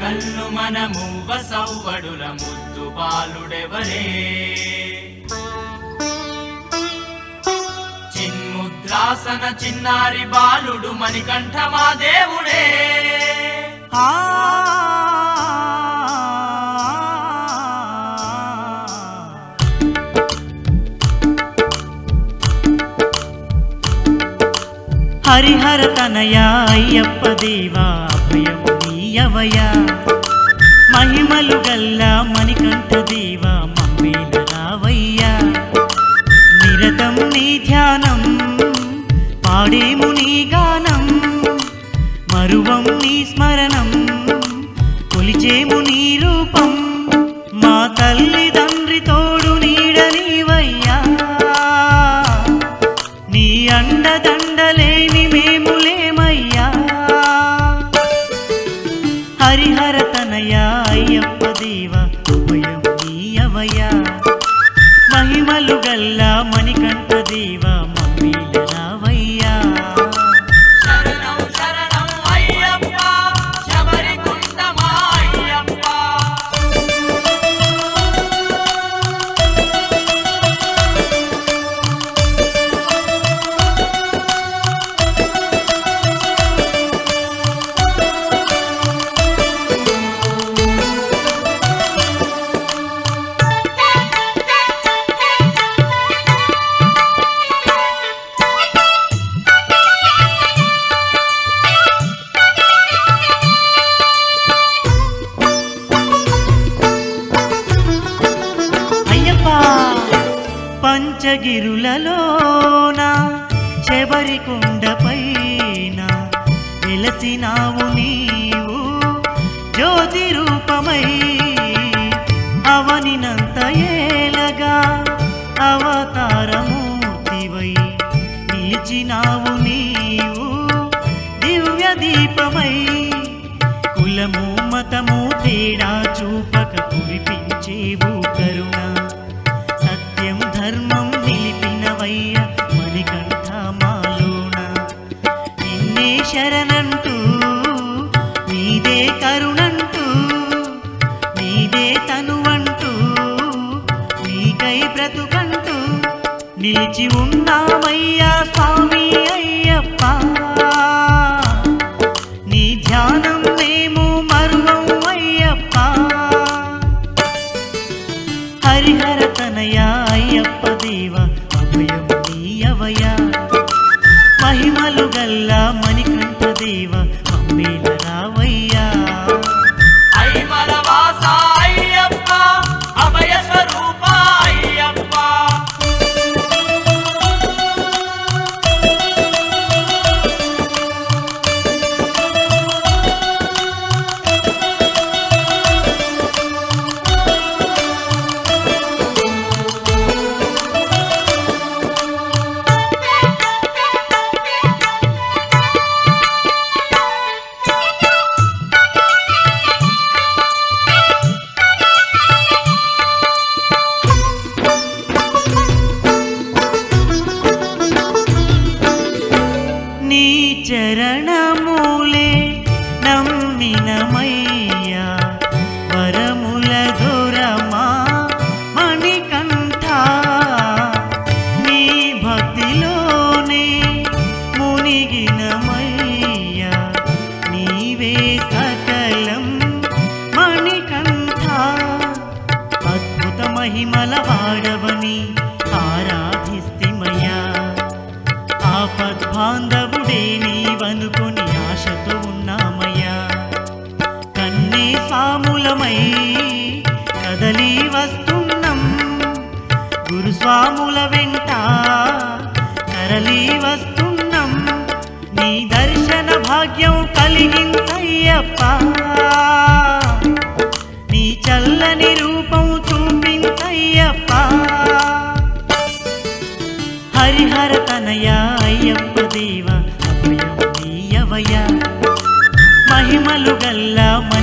కల్లు మనము వసవ్వడుల ముద్దు బాలుడెవరే చిన్ముద్రాసన చిన్నారి బాలుడు మణికంఠ మా దేవుడే హరిహర తనయా అయ్యప్ప దేవా అభయము నీయవయా మహిమలు గల్లా మణికంఠ దేవా మమ్మేల రావయ్యా నిరతం నీ ధ్యానం పాడేము నీ గానం మరువం నీ స్మరణం కొలిచేము నీ రూపం మా తల్లిదండ్రి తోడు నీడ నీవయ్యా నీ అండదండలేని మేములేమయ్యా హరిహర తనయా అయ్యప్ప దేవా అభయం నీయవయా మహిమలు గల్లా మణికంఠ దేవా మమ్మేల రావయ్యా శరణం శరణం అయ్యప్ప శబరికుండ మా అయ్యప్ప పంచగిరులలోన శబరికొండపైన వెలసినావు నీవు జ్యోతి రూపమై అవనినంత ఏలగా అవతారమూర్తివై నిలిచినావు నీవు దివ్య దీపమై కులము మతము తేడా చూపక కురిపించేవు కరుణ ధర్మం నిలిపినవయ్య మణికంఠ మాలోన నిన్నే శరణంటూ నీదే కరుణంటూ నీదే తనువంటూ నీకై బ్రతుకంటూ నిలిచి ఉన్నామయ్యా స్వామి అయ్యప్ప నీ ధ్యానం మేము మరువం అయ్యప్ప హరిహర తనయా అయ్యప్ప దేవా అభయం నీయవయా మహిమలు గల్లా మణికంఠ దేవా మమ్మేల రావయ్యా ఐమల వాస అయ్యప్ప అభయ స్వరూప అయ్యప్ప చరణమూలే నమ్మినమయ్యా వరముల దొరమా మణికంఠ నీ భక్తిలోనే మునిగినమయ్యా నీవే సకలం మణికంఠ అద్భుత మహిమల వాడవని ఆరాధిస్తిమయ్యా ఆపద్బాంధవుడే నీవనుకొని ఆశతో ఉన్నామయ్యా కన్నే స్వాములమై కదలి వస్తున్నాం గురుస్వాముల వెంట కరలి వస్తున్నాం నీ దర్శన భాగ్యం కలిగించయ్యప్ప నీ చల్లని రూపం చూపించయ్యప్ప హరిహర తనయా అయ్యప్ప దేవా అభయం నీయవయా మహిమలు గల్లా